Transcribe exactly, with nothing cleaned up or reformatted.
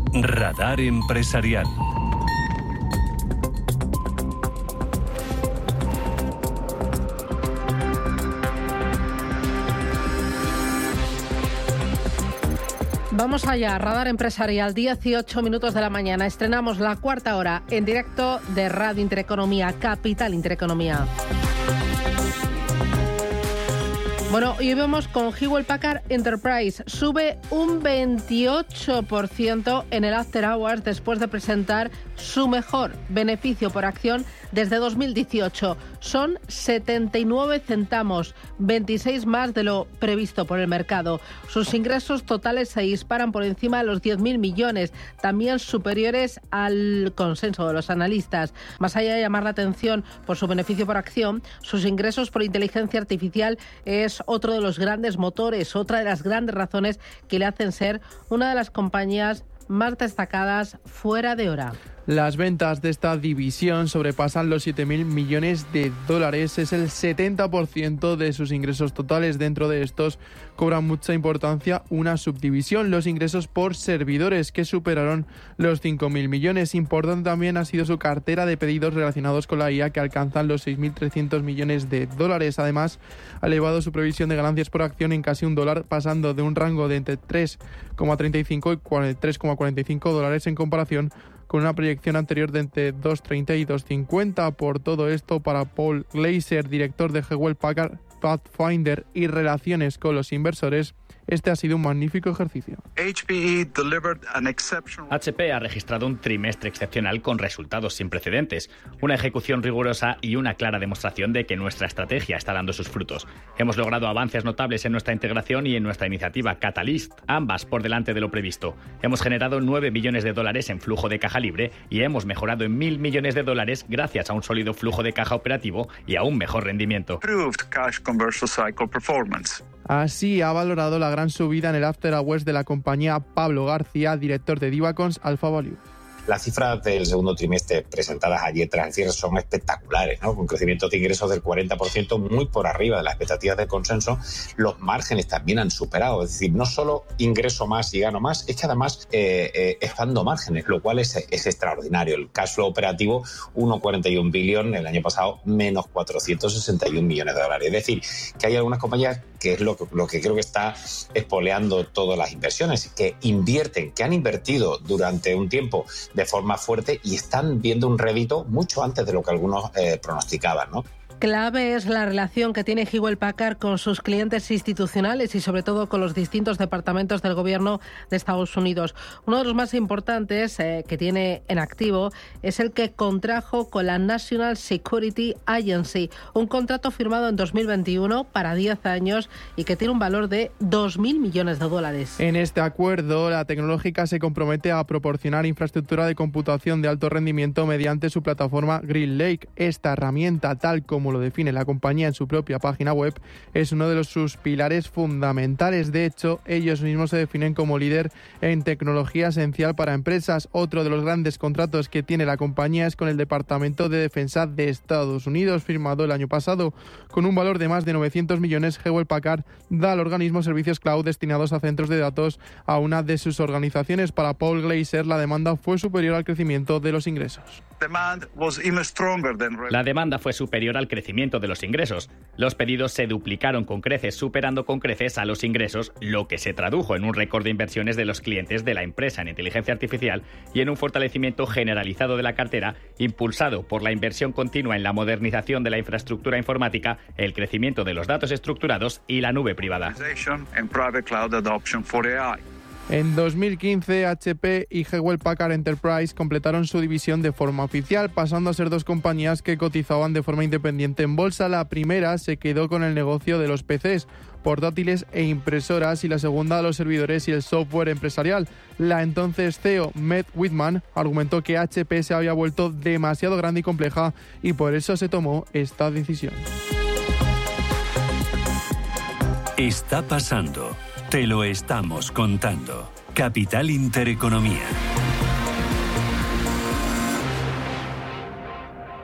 Radar Empresarial. Vamos allá, Radar Empresarial, dieciocho minutos de la mañana. Estrenamos la cuarta hora en directo de Radio Intereconomía, Capital Intereconomía. Bueno, y hoy vemos con Hewlett Packard Enterprise. Sube un veintiocho por ciento en el After Hours después de presentar su mejor beneficio por acción desde dos mil dieciocho. Son setenta y nueve centavos, veintiséis más de lo previsto por el mercado. Sus ingresos totales se disparan por encima de los diez mil millones, también superiores al consenso de los analistas. Más allá de llamar la atención por su beneficio por acción, sus ingresos por inteligencia artificial es otro de los grandes motores, otra de las grandes razones que le hacen ser una de las compañías más destacadas fuera de hora. Las ventas de esta división sobrepasan los siete mil millones de dólares. Es el setenta por ciento de sus ingresos totales. Dentro de estos cobra mucha importancia una subdivisión, los ingresos por servidores, que superaron los cinco mil millones. Importante también ha sido su cartera de pedidos relacionados con la I A, que alcanzan los seis mil trescientos millones de dólares. Además, ha elevado su previsión de ganancias por acción en casi un dólar, pasando de un rango de entre tres coma treinta y cinco y tres coma cuarenta y cinco dólares en comparación con una proyección anterior de entre dos coma treinta y dos coma cincuenta. Por todo esto, para Paul Glaser, director de Hewlett Packard Pathfinder y relaciones con los inversores, este ha sido un magnífico ejercicio. H P ha registrado un trimestre excepcional con resultados sin precedentes, una ejecución rigurosa y una clara demostración de que nuestra estrategia está dando sus frutos. Hemos logrado avances notables en nuestra integración y en nuestra iniciativa Catalyst, ambas por delante de lo previsto. Hemos generado nueve billones de dólares en flujo de caja libre y hemos mejorado en mil millones de dólares gracias a un sólido flujo de caja operativo y a un mejor rendimiento. Así ha valorado la gran subida en el After Hours de la compañía Pablo García, director de Divacons Alpha Value. Las cifras del segundo trimestre presentadas ayer tras el cierre son espectaculares, ¿no? Con crecimientos de ingresos del cuarenta por ciento, muy por arriba de las expectativas del consenso. Los márgenes también han superado, es decir, no solo ingreso más y gano más, es que además eh, eh, expando márgenes, lo cual es, es extraordinario. El cash flow operativo, uno coma cuarenta y un billón, el año pasado menos cuatrocientos sesenta y un millones de dólares. Es decir, que hay algunas compañías, que es lo que, lo que creo que está espoleando todas las inversiones, que invierten, que han invertido durante un tiempo de forma fuerte y están viendo un rédito mucho antes de lo que algunos eh, pronosticaban, ¿no? Clave es la relación que tiene Hewlett Packard con sus clientes institucionales y sobre todo con los distintos departamentos del gobierno de Estados Unidos. Uno de los más importantes eh, que tiene en activo es el que contrajo con la National Security Agency, un contrato firmado en dos mil veintiuno para diez años y que tiene un valor de dos mil millones de dólares. En este acuerdo, la tecnológica se compromete a proporcionar infraestructura de computación de alto rendimiento mediante su plataforma GreenLake. Esta herramienta, tal como lo define la compañía en su propia página web, es uno de los, sus pilares fundamentales. De hecho, ellos mismos se definen como líder en tecnología esencial para empresas. Otro de los grandes contratos que tiene la compañía es con el Departamento de Defensa de Estados Unidos, firmado el año pasado. Con un valor de más de novecientos millones, Hewlett Packard da al organismo servicios cloud destinados a centros de datos a una de sus organizaciones. Para Paul Glaser, la demanda fue superior al crecimiento de los ingresos. La demanda fue superior al crecimiento de los ingresos. Los pedidos se duplicaron con creces, superando con creces a los ingresos, lo que se tradujo en un récord de inversiones de los clientes de la empresa en inteligencia artificial y en un fortalecimiento generalizado de la cartera, impulsado por la inversión continua en la modernización de la infraestructura informática, el crecimiento de los datos estructurados y la nube privada. En dos mil quince, H P y Hewlett Packard Enterprise completaron su división de forma oficial, pasando a ser dos compañías que cotizaban de forma independiente en bolsa. La primera se quedó con el negocio de los P Cs, portátiles e impresoras, y la segunda los servidores y el software empresarial. La entonces C E O, Matt Whitman, argumentó que H P se había vuelto demasiado grande y compleja y por eso se tomó esta decisión. Está pasando. Te lo estamos contando. Capital Intereconomía.